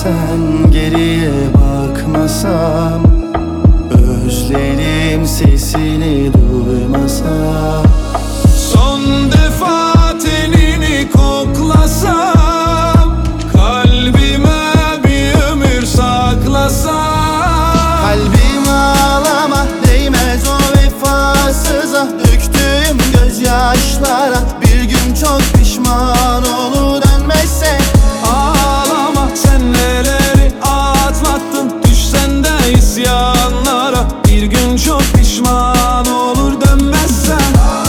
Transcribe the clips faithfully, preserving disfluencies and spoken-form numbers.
dönmesen, geriye bakmasam, özlerim sesini duymasam, son defa tenini koklasam, kalbime bir ömür saklasam. kalbim ağlama, değmez o vefasıza, döktüğüm gözyaşlara bir gün çok pişman olur dönmezse. Ağlama, sen neleri atlattın, düşsen de isyanlara, bir gün çok pişman olur dönmezsen.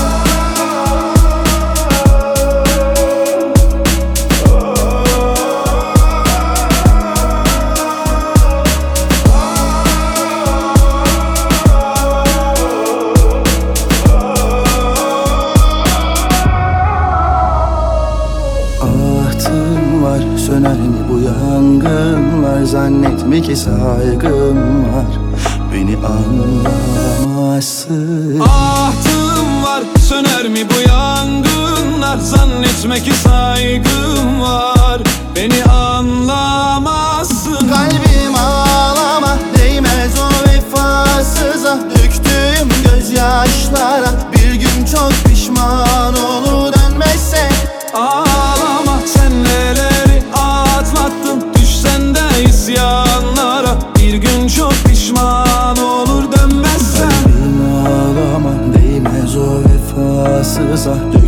Ahtım var, söner mi bu yangınlar? Zannetme ki saygım var, beni anlamazsın. Ahtım var, söner mi bu yangınlar? Zannetme ki saygım var, beni anlamazsın. Kalbim ağlama, değmez o vefasıza, döktüğüm gözyaşlara bir gün çok pişman olur dönmezse. Ağlama, sen neleri atlattın, düşsen de isyanlara, bir gün çok pişman olur dönmezsen. Kalbim ağlama, değmez o vefasıza,